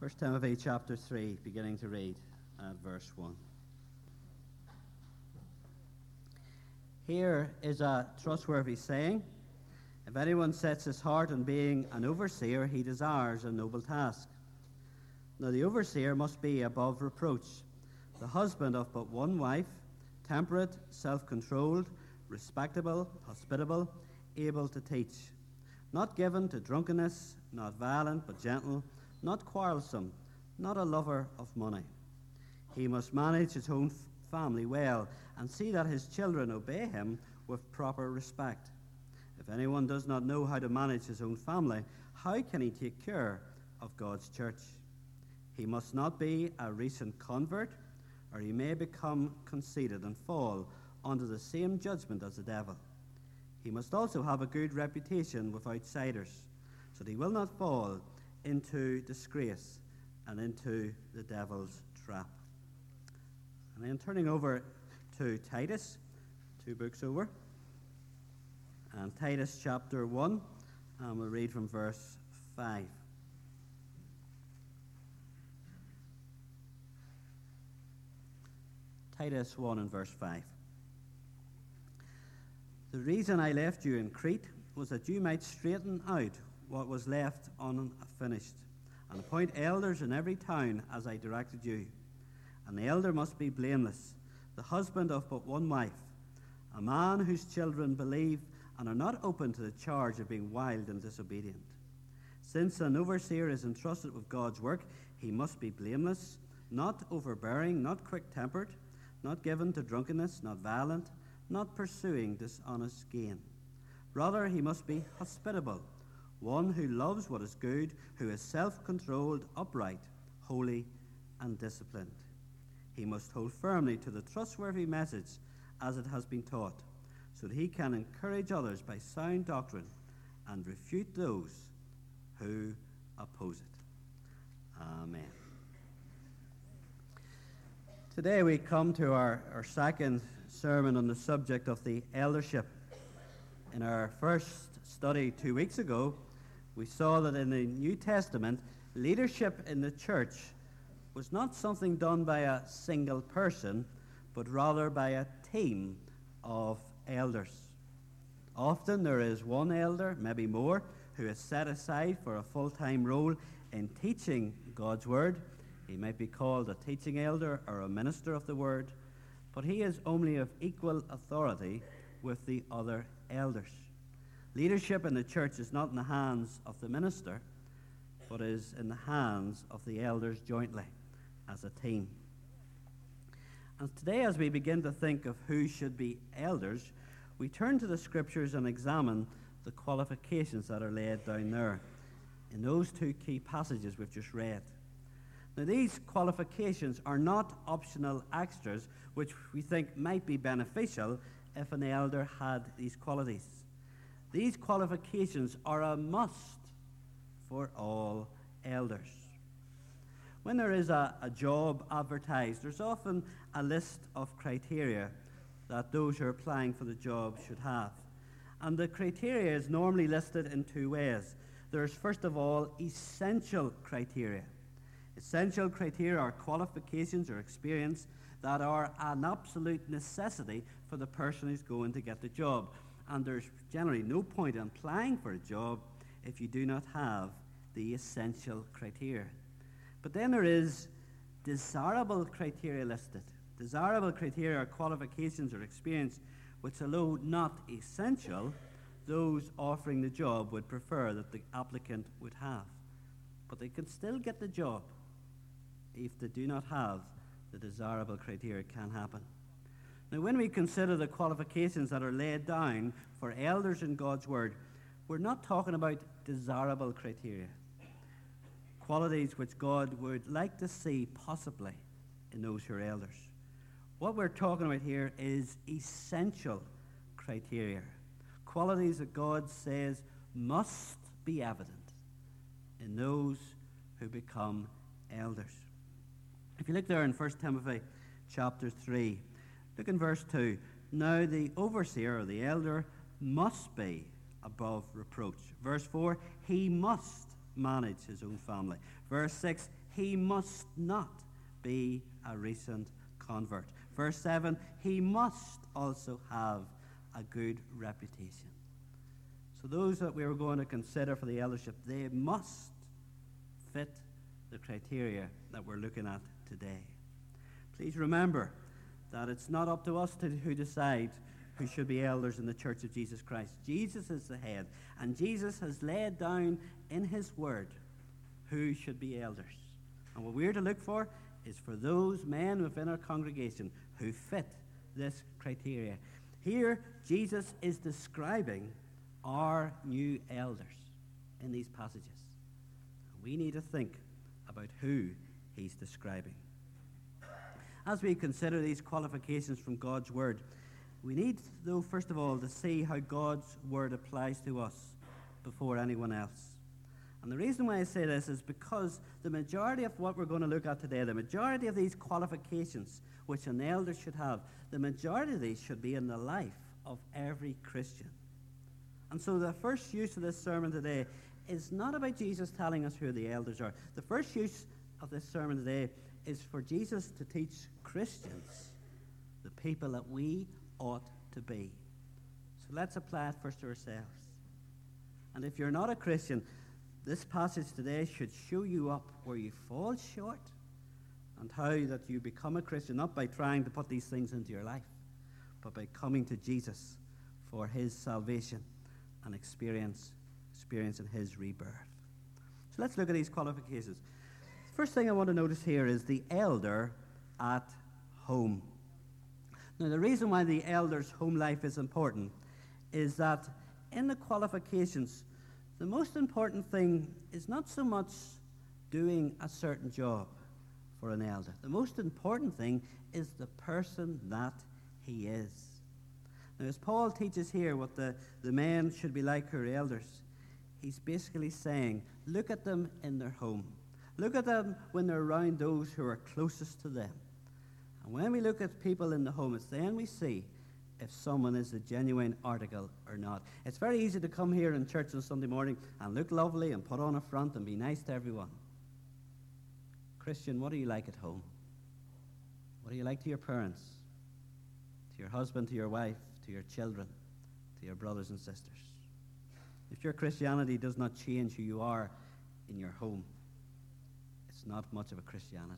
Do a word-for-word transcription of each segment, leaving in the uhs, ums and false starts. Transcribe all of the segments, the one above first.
First Timothy chapter three, beginning to read at verse one. Here is a trustworthy saying: if anyone sets his heart on being an overseer, he desires a noble task. Now the overseer must be above reproach, the husband of but one wife, temperate, self-controlled, respectable, hospitable, able to teach, not given to drunkenness, not violent but gentle, not quarrelsome, not a lover of money. He must manage his own family well and see that his children obey him with proper respect. If anyone does not know how to manage his own family, how can he take care of God's church? He must not be a recent convert, or he may become conceited and fall under the same judgment as the devil. He must also have a good reputation with outsiders, so that he will not fall into disgrace and into the devil's trap. And then turning over to Titus, two books over, and Titus chapter one, and we'll read from verse five. Titus one and verse five. The reason I left you in Crete was that you might straighten out what was left unfinished, and appoint elders in every town as I directed you. An elder must be blameless, the husband of but one wife, a man whose children believe and are not open to the charge of being wild and disobedient. Since an overseer is entrusted with God's work, he must be blameless, not overbearing, not quick-tempered, not given to drunkenness, not violent, not pursuing dishonest gain. Rather, he must be hospitable, one who loves what is good, who is self-controlled, upright, holy, and disciplined. He must hold firmly to the trustworthy message as it has been taught, so that he can encourage others by sound doctrine and refute those who oppose it. Amen. Today we come to our, our second sermon on the subject of the eldership. In our first study two weeks ago, we saw that in the New Testament, leadership in the church was not something done by a single person, but rather by a team of elders. Often there is one elder, maybe more, who is set aside for a full-time role in teaching God's word. He might be called a teaching elder or a minister of the word, but he is only of equal authority with the other elders. Leadership in the church is not in the hands of the minister, but is in the hands of the elders jointly as a team. And today, as we begin to think of who should be elders, we turn to the scriptures and examine the qualifications that are laid down there in those two key passages we've just read. Now, these qualifications are not optional extras which we think might be beneficial if an elder had these qualities. These qualifications are a must for all elders. When there is a, a job advertised, there's often a list of criteria that those who are applying for the job should have. And the criteria is normally listed in two ways. There's, first of all, essential criteria. Essential criteria are qualifications or experience that are an absolute necessity for the person who's going to get the job. And there's generally no point in applying for a job if you do not have the essential criteria. But then there is desirable criteria listed. Desirable criteria are qualifications or experience which, although not essential, those offering the job would prefer that the applicant would have. But they can still get the job if they do not have the desirable criteria. It can happen. Now, when we consider the qualifications that are laid down for elders in God's word, we're not talking about desirable criteria, qualities which God would like to see possibly in those who are elders. What we're talking about here is essential criteria, qualities that God says must be evident in those who become elders. If you look there in First Timothy chapter three, look in verse two. Now the overseer or the elder must be above reproach. Verse four, he must manage his own family. Verse six, he must not be a recent convert. Verse seven, he must also have a good reputation. So those that we were going to consider for the eldership, they must fit the criteria that we're looking at today. Please remember that it's not up to us to who decide who should be elders in the Church of Jesus Christ. Jesus is the head, and Jesus has laid down in his word who should be elders. And what we're to look for is for those men within our congregation who fit this criteria. Here, Jesus is describing our new elders in these passages. We need to think about who he's describing. As we consider these qualifications from God's word, we need, though, first of all, to see how God's word applies to us before anyone else. And the reason why I say this is because the majority of what we're going to look at today, the majority of these qualifications which an elder should have, the majority of these should be in the life of every Christian. And so the first use of this sermon today is not about Jesus telling us who the elders are. The first use of this sermon today is for Jesus to teach Christians the people that we ought to be. So let's apply it first to ourselves. And if you're not a Christian, this passage today should show you up where you fall short and how that you become a Christian, not by trying to put these things into your life, but by coming to Jesus for his salvation and experience experiencing his rebirth. So let's look at these qualifications. First thing I want to notice here is the elder at home. Now, the reason why the elder's home life is important is that in the qualifications, the most important thing is not so much doing a certain job for an elder. The most important thing is the person that he is. Now, as Paul teaches here what the, the men should be like who are elders, he's basically saying, look at them in their home. Look at them when they're around those who are closest to them. And when we look at people in the home, it's then we see if someone is a genuine article or not. It's very easy to come here in church on Sunday morning and look lovely and put on a front and be nice to everyone. Christian, what are you like at home? What are you like to your parents, to your husband, to your wife, to your children, to your brothers and sisters? If your Christianity does not change who you are in your home, it's not much of a Christianity.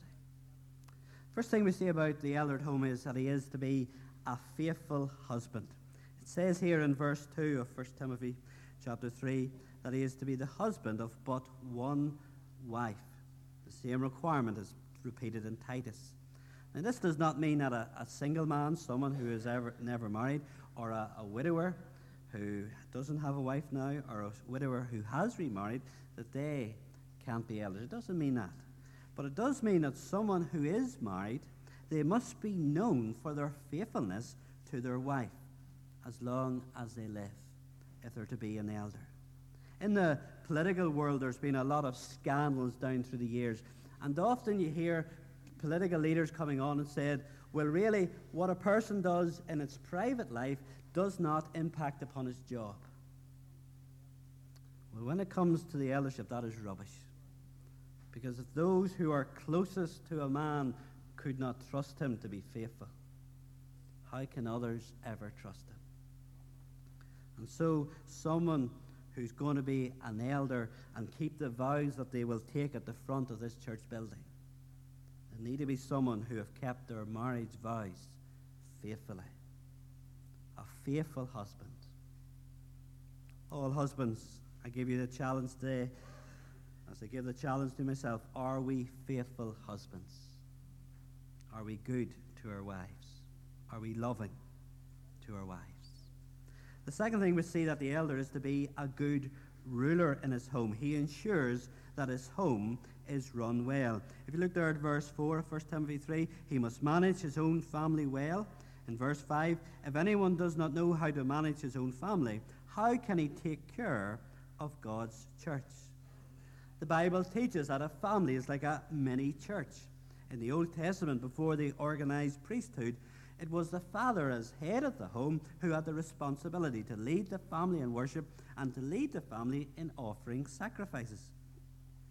First thing we see about the elder at home is that he is to be a faithful husband. It says here in verse two of First Timothy chapter three that he is to be the husband of but one wife. The same requirement is repeated in Titus. Now, this does not mean that a, a single man, someone who is ever never married, or a, a widower who doesn't have a wife now, or a widower who has remarried, that they can't be elders. It doesn't mean that. But it does mean that someone who is married, they must be known for their faithfulness to their wife as long as they live, if they're to be an elder. In the political world, there's been a lot of scandals down through the years, and often you hear political leaders coming on and said, well, really, what a person does in its private life does not impact upon his job. Well, when it comes to the eldership, that is rubbish. Because if those who are closest to a man could not trust him to be faithful, how can others ever trust him? And so someone who's going to be an elder and keep the vows that they will take at the front of this church building, they need to be someone who have kept their marriage vows faithfully. A faithful husband. All husbands, I give you the challenge today, as I give the challenge to myself, are we faithful husbands? Are we good to our wives? Are we loving to our wives? The second thing we see that the elder is to be a good ruler in his home. He ensures that his home is run well. If you look there at verse four of First Timothy three, he must manage his own family well. In verse five, if anyone does not know how to manage his own family, how can he take care of God's church? The Bible teaches that a family is like a mini church. In the Old Testament, before the organized priesthood, it was the father as head of the home who had the responsibility to lead the family in worship and to lead the family in offering sacrifices.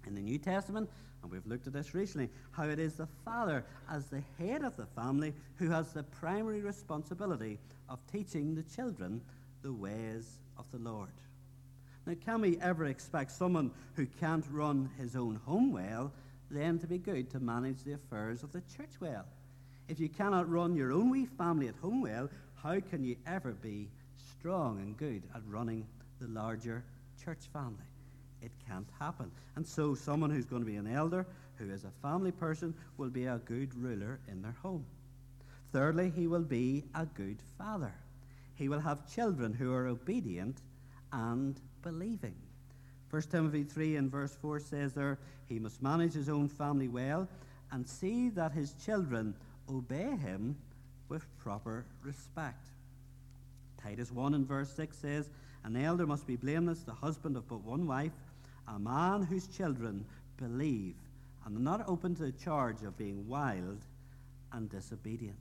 in the New Testament, and we've looked at this recently, how it is the father, as the head of the family, who has the primary responsibility of teaching the children the ways of the Lord. Now, can we ever expect someone who can't run his own home well then to be good to manage the affairs of the church well? If you cannot run your own wee family at home well, how can you ever be strong and good at running the larger church family? It can't happen. And so someone who's going to be an elder, who is a family person, will be a good ruler in their home. Thirdly, he will be a good father. He will have children who are obedient and believing. First Timothy three and verse four says there, he must manage his own family well and see that his children obey him with proper respect. Titus one and verse six says, an elder must be blameless, the husband of but one wife, a man whose children believe and are not open to the charge of being wild and disobedient.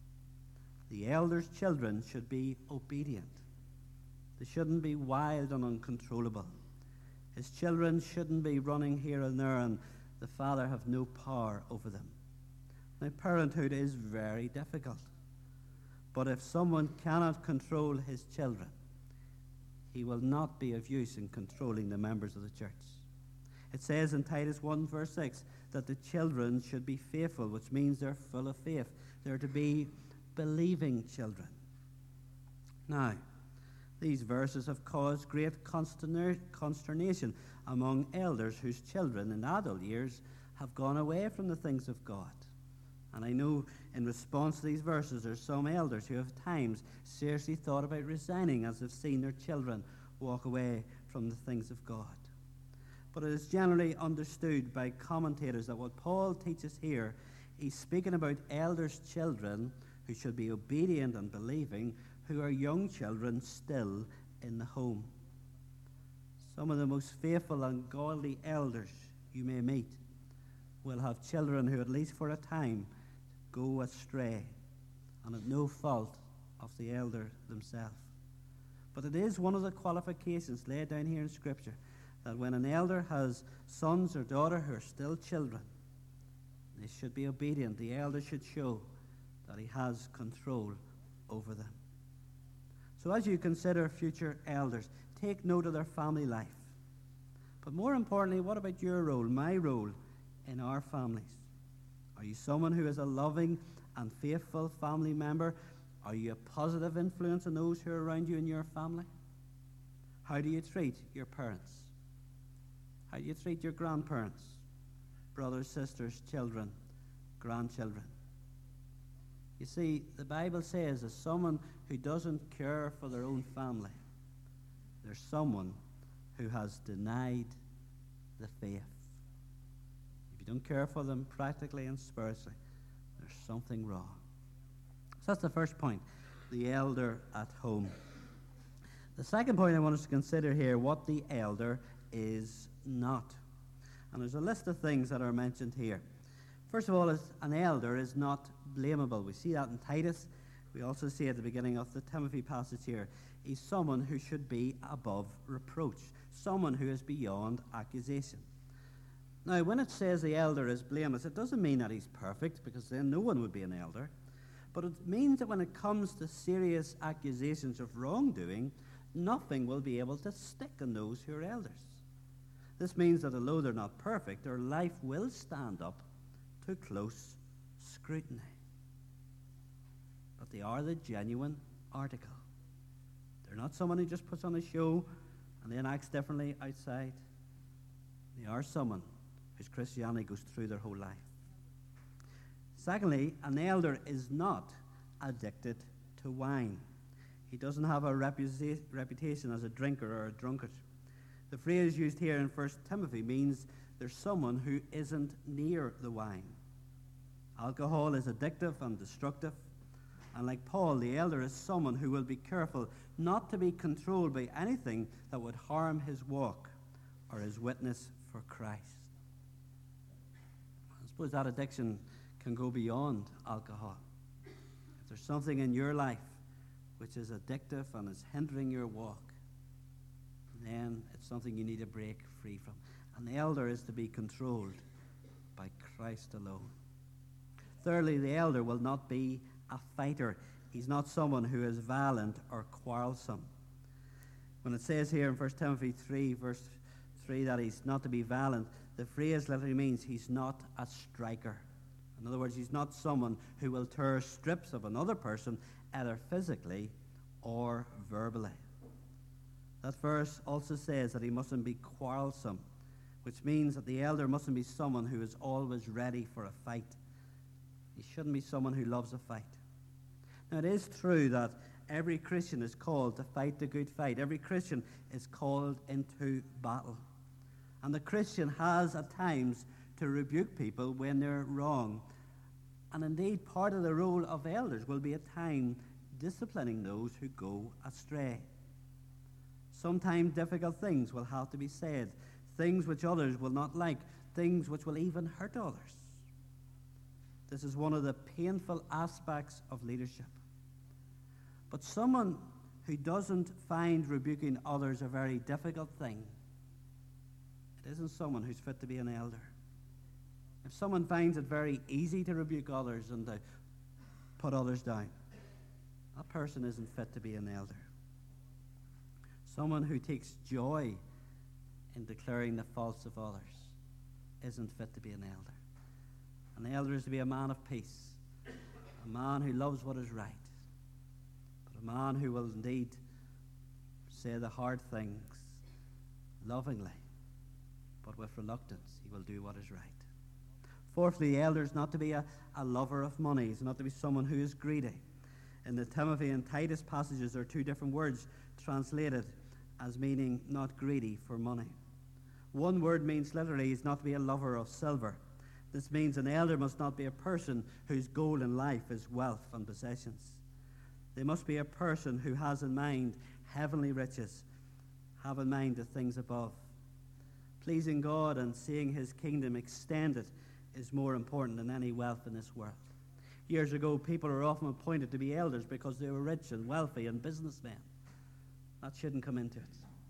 The elder's children should be obedient. They shouldn't be wild and uncontrollable. His children shouldn't be running here and there and the father have no power over them. Now, parenthood is very difficult. But if someone cannot control his children, he will not be of use in controlling the members of the church. It says in Titus one verse six that the children should be faithful, which means they're full of faith. They're to be believing children. Now, these verses have caused great consterna- consternation among elders whose children in adult years have gone away from the things of God. And I know in response to these verses, there's some elders who have times seriously thought about resigning as they've seen their children walk away from the things of God. But it is generally understood by commentators that what Paul teaches here, he's speaking about elders' children who should be obedient and believing, who are young children still in the home. Some of the most faithful and godly elders you may meet will have children who, at least for a time, go astray, and at no fault of the elder themselves. But it is one of the qualifications laid down here in Scripture that when an elder has sons or daughters who are still children, they should be obedient. The elder should show that he has control over them. So as you consider future elders, take note of their family life. But more importantly, what about your role, my role in our families? Are you someone who is a loving and faithful family member? Are you a positive influence on those who are around you in your family? How do you treat your parents? How do you treat your grandparents, brothers, sisters, children, grandchildren? You see, the Bible says that someone who doesn't care for their own family, there's someone who has denied the faith. If you don't care for them practically and spiritually, there's something wrong. So that's the first point, the elder at home. The second point I want us to consider here, what the elder is not. And there's a list of things that are mentioned here. First of all, is an elder is not blamable. We see that in Titus. We also see at the beginning of the Timothy passage here. He's someone who should be above reproach, someone who is beyond accusation. Now, when it says the elder is blameless, it doesn't mean that he's perfect, because then no one would be an elder. But it means that when it comes to serious accusations of wrongdoing, nothing will be able to stick on those who are elders. This means that although they're not perfect, their life will stand up to close scrutiny. But they are the genuine article. They're not someone who just puts on a show and then acts differently outside. They are someone whose Christianity goes through their whole life. Secondly, an elder is not addicted to wine. He doesn't have a reputa- reputation as a drinker or a drunkard. The phrase used here in First Timothy means there's someone who isn't near the wine. Alcohol is addictive and destructive. And like Paul, the elder is someone who will be careful not to be controlled by anything that would harm his walk or his witness for Christ. I suppose that addiction can go beyond alcohol. If there's something in your life which is addictive and is hindering your walk, then it's something you need to break free from. An elder is to be controlled by Christ alone. Thirdly, the elder will not be a fighter. He's not someone who is violent or quarrelsome. When it says here in First Timothy three, verse three, that he's not to be violent, the phrase literally means he's not a striker. In other words, he's not someone who will tear strips of another person, either physically or verbally. That verse also says that he mustn't be quarrelsome, which means that the elder mustn't be someone who is always ready for a fight. He shouldn't be someone who loves a fight. Now, it is true that every Christian is called to fight the good fight. Every Christian is called into battle. And the Christian has at times to rebuke people when they're wrong. And indeed, part of the role of elders will be at times disciplining those who go astray. Sometimes difficult things will have to be said, things which others will not like, things which will even hurt others. This is one of the painful aspects of leadership. But someone who doesn't find rebuking others a very difficult thing, it isn't someone who's fit to be an elder. If someone finds it very easy to rebuke others and to put others down, that person isn't fit to be an elder. Someone who takes joy in declaring the faults of others isn't fit to be an elder. An elder is to be a man of peace, a man who loves what is right, but a man who will indeed say the hard things lovingly, but with reluctance he will do what is right. Fourthly, the elder is not to be a, a lover of money. He's not to be someone who is greedy. In the Timothy and Titus passages, there are two different words translated as meaning not greedy for money. One word means literally he's not to be a lover of silver. This means an elder must not be a person whose goal in life is wealth and possessions. They must be a person who has in mind heavenly riches, have in mind the things above. Pleasing God and seeing his kingdom extended is more important than any wealth in this world. Years ago, people were often appointed to be elders because they were rich and wealthy and businessmen. That shouldn't come into it.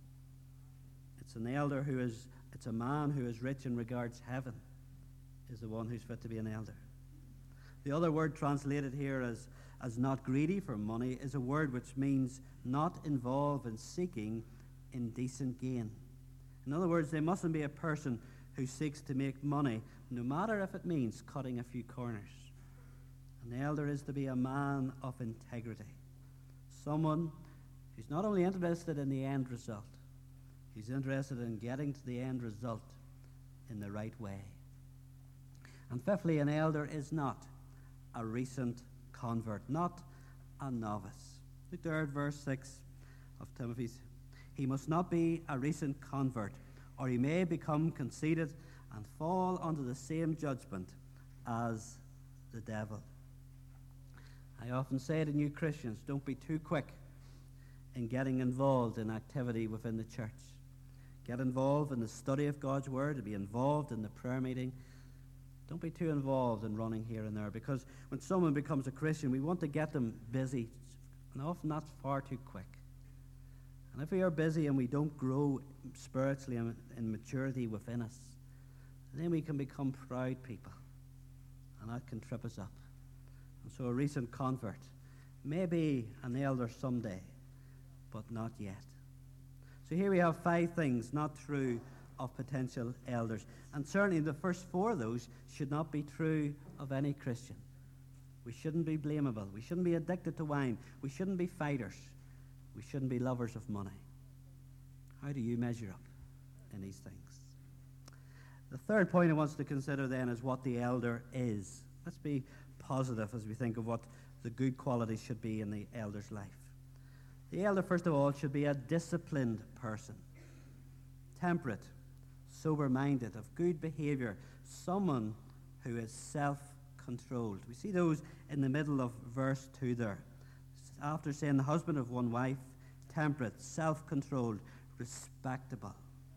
It's an elder who is, it's a man who is rich in regards heaven is the one who's fit to be an elder. The other word translated here as, as not greedy for money is a word which means not involved in seeking indecent gain. In other words, they mustn't be a person who seeks to make money, no matter if it means cutting a few corners. An elder is to be a man of integrity, someone who's not only interested in the end result, he's interested in getting to the end result in the right way. And fifthly, an elder is not a recent convert, not a novice. Look there at verse six of Timothy's. He must not be a recent convert, or he may become conceited and fall under the same judgment as the devil. I often say to new Christians, don't be too quick in getting involved in activity within the church. Get involved in the study of God's Word, to be involved in the prayer meeting. Don't be too involved in running here and there, because when someone becomes a Christian, we want to get them busy, and often that's far too quick. And if we are busy and we don't grow spiritually and in maturity within us, then we can become proud people, and that can trip us up. And so a recent convert may be an elder someday, but not yet. So here we have five things not true of potential elders. And certainly the first four of those should not be true of any Christian. We shouldn't be blamable. We shouldn't be addicted to wine. We shouldn't be fighters. We shouldn't be lovers of money. How do you measure up in these things? The third point I want us to consider then is what the elder is. Let's be positive as we think of what the good qualities should be in the elder's life. The elder, first of all, should be a disciplined person, temperate, sober-minded, of good behavior, someone who is self-controlled. We see those in the middle of verse two there. After saying the husband of one wife, temperate, self-controlled, respectable.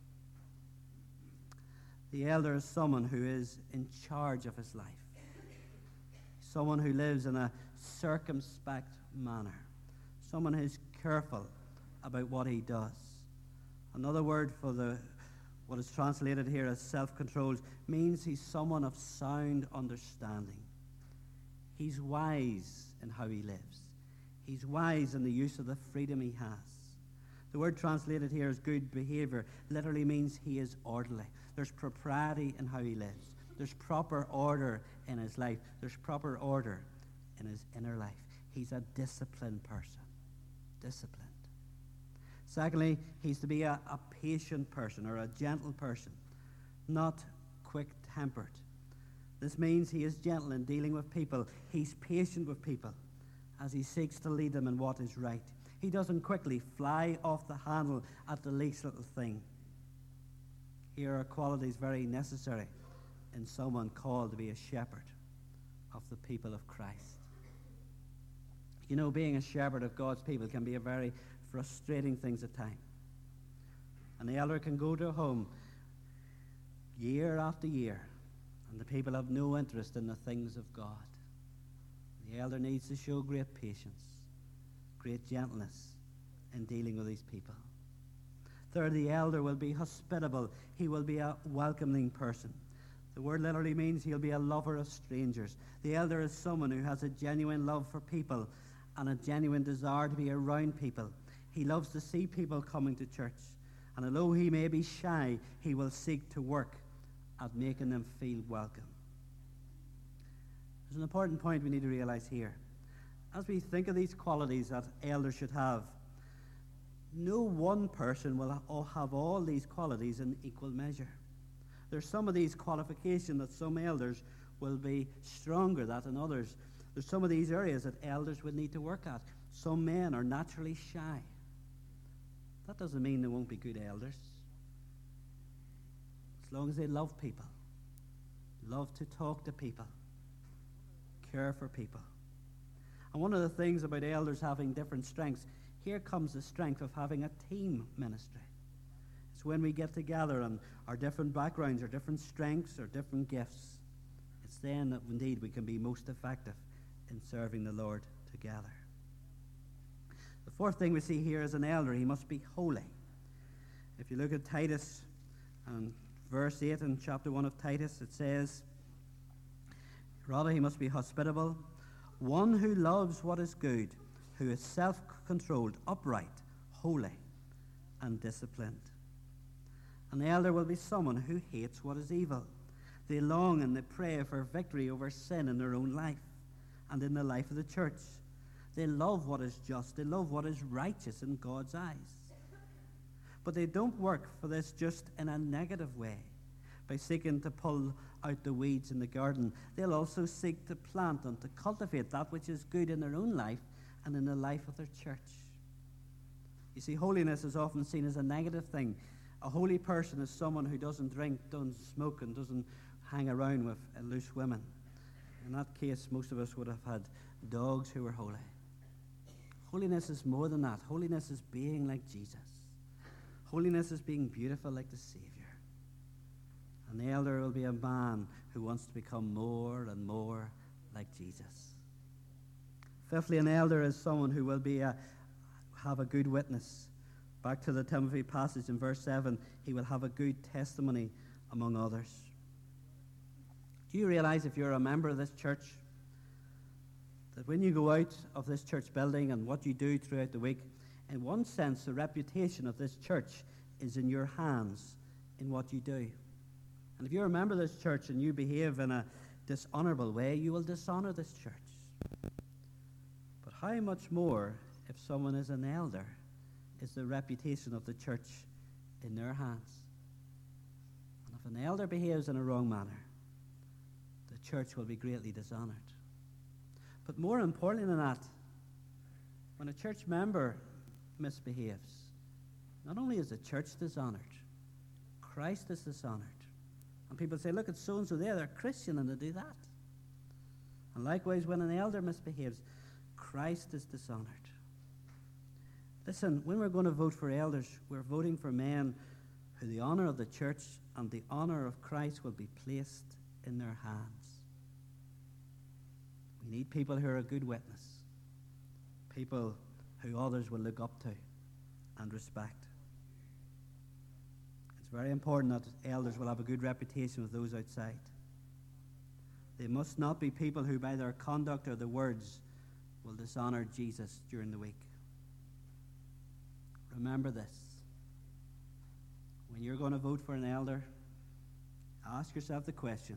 The elder is someone who is in charge of his life, someone who lives in a circumspect manner, someone who is careful about what he does. Another word for the what is translated here as self-controlled, means he's someone of sound understanding. He's wise in how he lives. He's wise in the use of the freedom he has. The word translated here as good behavior literally means he is orderly. There's propriety in how he lives. There's proper order in his life. There's proper order in his inner life. He's a disciplined person. Disciplined. Secondly, he's to be a, a patient person or a gentle person, not quick-tempered. This means he is gentle in dealing with people. He's patient with people as he seeks to lead them in what is right. He doesn't quickly fly off the handle at the least little thing. Here are qualities very necessary in someone called to be a shepherd of the people of Christ. You know, being a shepherd of God's people can be a very frustrating thing at times. An elder can go to a home year after year, and the people have no interest in the things of God. The elder needs to show great patience, great gentleness in dealing with these people. Third, the elder will be hospitable. He will be a welcoming person. The word literally means he'll be a lover of strangers. The elder is someone who has a genuine love for people and a genuine desire to be around people. He loves to see people coming to church. And although he may be shy, he will seek to work at making them feel welcome. There's an important point we need to realize here. As we think of these qualities that elders should have, no one person will have all these qualities in equal measure. There's some of these qualifications that some elders will be stronger at than others. There's some of these areas that elders would need to work at. Some men are naturally shy. That doesn't mean they won't be good elders. As long as they love people, love to talk to people, care for people. And one of the things about elders having different strengths, here comes the strength of having a team ministry. It's when we get together and our different backgrounds, our different strengths, our different gifts. It's then that indeed we can be most effective in serving the Lord together. The fourth thing we see here as an elder, he must be holy. If you look at Titus and verse eight in chapter one of Titus, it says, rather he must be hospitable, one who loves what is good, who is self-controlled, upright, holy, and disciplined. An elder will be someone who hates what is evil. They long and they pray for victory over sin in their own life and in the life of the church. They love what is just. They love what is righteous in God's eyes. But they don't work for this just in a negative way, by seeking to pull out the weeds in the garden. They'll also seek to plant and to cultivate that which is good in their own life and in the life of their church. You see, holiness is often seen as a negative thing. A holy person is someone who doesn't drink, doesn't smoke, and doesn't hang around with uh, loose women. In that case, most of us would have had dogs who were holy. Holiness is more than that. Holiness is being like Jesus. Holiness is being beautiful like the Savior. An elder will be a man who wants to become more and more like Jesus. Fifthly, an elder is someone who will be a, have a good witness. Back to the Timothy passage in verse seven, he will have a good testimony among others. Do you realize, if you're a member of this church, that when you go out of this church building and what you do throughout the week, in one sense, the reputation of this church is in your hands in what you do. And if you're a member of this church and you behave in a dishonorable way, you will dishonor this church. But how much more if someone is an elder, is the reputation of the church in their hands? And if an elder behaves in a wrong manner, the church will be greatly dishonored. But more importantly than that, when a church member misbehaves, not only is the church dishonored, Christ is dishonored. And people say, look at so-and-so there, they're Christian and they do that. And likewise, when an elder misbehaves, Christ is dishonored. Listen, when we're going to vote for elders, we're voting for men who the honor of the church and the honor of Christ will be placed in their hands. We need people who are a good witness, people who others will look up to and respect. It's very important that elders will have a good reputation with those outside. They must not be people who, by their conduct or their words, will dishonor Jesus during the week. Remember this. When you're going to vote for an elder, ask yourself the question,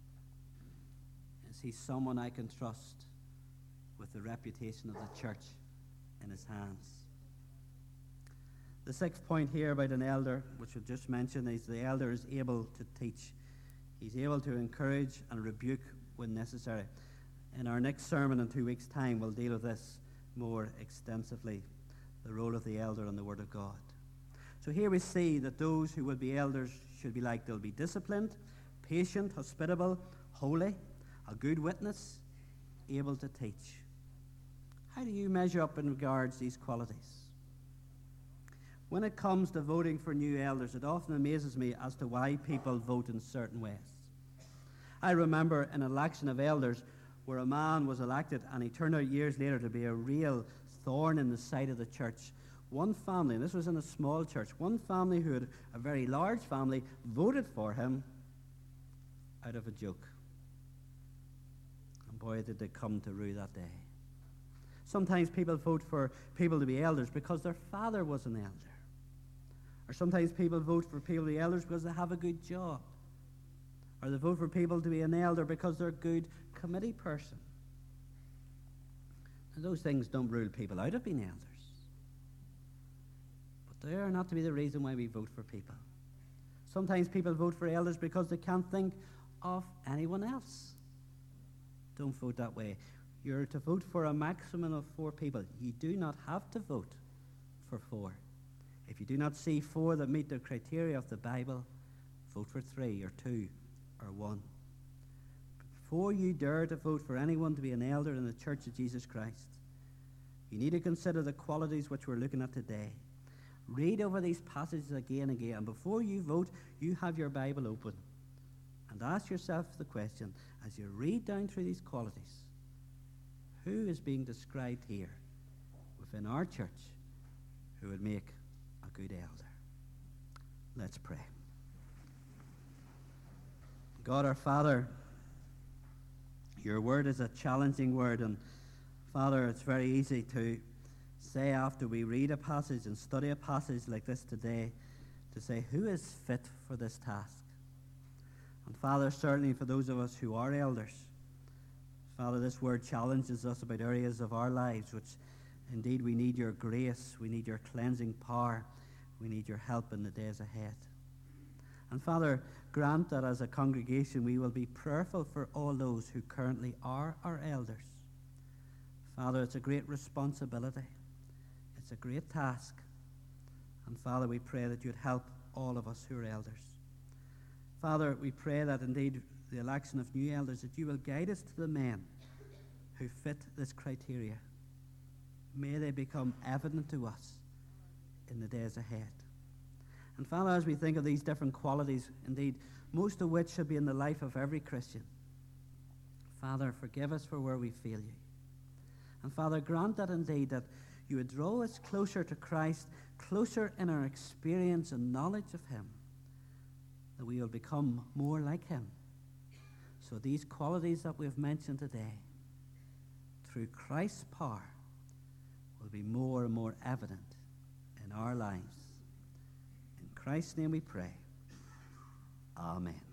is he someone I can trust with the reputation of the church in his hands? The sixth point here about an elder, which we've just mentioned, is the elder is able to teach. He's able to encourage and rebuke when necessary. In our next sermon in two weeks' time, we'll deal with this more extensively, the role of the elder in the Word of God. So here we see that those who will be elders should be like they'll be disciplined, patient, hospitable, holy, a good witness, able to teach. How do you measure up in regards to these qualities? When it comes to voting for new elders, it often amazes me as to why people vote in certain ways. I remember an election of elders where a man was elected and he turned out years later to be a real thorn in the side of the church. One family, and this was in a small church, one family who had a very large family voted for him out of a joke. And boy, did they come to rue that day. Sometimes people vote for people to be elders because their father was an elder. Or sometimes people vote for people to be elders because they have a good job. Or they vote for people to be an elder because they're a good committee person. And those things don't rule people out of being elders. But they are not to be the reason why we vote for people. Sometimes people vote for elders because they can't think of anyone else. Don't vote that way. You're to vote for a maximum of four people. You do not have to vote for four. If you do not see four that meet the criteria of the Bible, vote for three or two or one. Before you dare to vote for anyone to be an elder in the Church of Jesus Christ, you need to consider the qualities which we're looking at today. Read over these passages again and again. And before you vote, you have your Bible open. And ask yourself the question, as you read down through these qualities, who is being described here within our church who would make a good elder? Let's pray. God our Father, your word is a challenging word, and Father, it's very easy to say after we read a passage and study a passage like this today, to say, who is fit for this task? And Father, certainly for those of us who are elders, Father, this word challenges us about areas of our lives which indeed we need your grace, we need your cleansing power, we need your help in the days ahead. And Father, grant that as a congregation we will be prayerful for all those who currently are our elders. Father, it's a great responsibility. It's a great task. And Father, we pray that you'd help all of us who are elders. Father, we pray that indeed the election of new elders, that you will guide us to the men who fit this criteria. May they become evident to us in the days ahead. And Father, as we think of these different qualities, indeed, most of which should be in the life of every Christian, Father, forgive us for where we fail you. And Father, grant that indeed that you would draw us closer to Christ, closer in our experience and knowledge of him, that we will become more like him. So these qualities that we have mentioned today, through Christ's power, will be more and more evident in our lives. In Christ's name we pray. Amen.